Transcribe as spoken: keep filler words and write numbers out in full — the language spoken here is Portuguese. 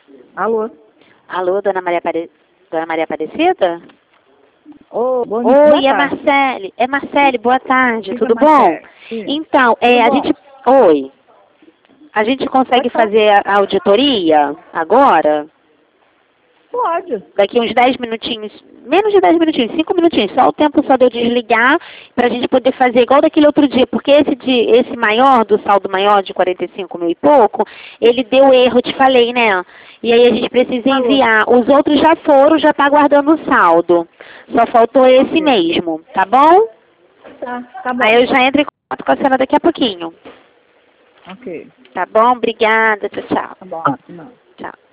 Alô? Alô, dona Maria, Apare... dona Maria Aparecida? Oh, bom Oi, dia, é Marcele. É Marcele, boa tarde, Diga, tudo Marcele. bom? Sim. Então, Tudo é, a bom? gente... Oi. A gente consegue Pode falar. fazer a auditoria agora? Pode. Daqui uns dez minutinhos, menos de dez minutinhos, cinco minutinhos, só o tempo só de eu desligar para a gente poder fazer igual daquele outro dia, porque esse, de, esse maior, do saldo maior de quarenta e cinco mil e pouco, ele deu erro, te falei, né? E aí a gente precisa Falou. enviar. Os outros já foram, já está aguardando o saldo. Só faltou esse Ok. mesmo, tá bom? Tá, tá bom. Aí eu já entro em contato com a senhora daqui a pouquinho. Ok. Tá bom? Obrigada, tchau, tchau. Tá bom. Não. Tchau.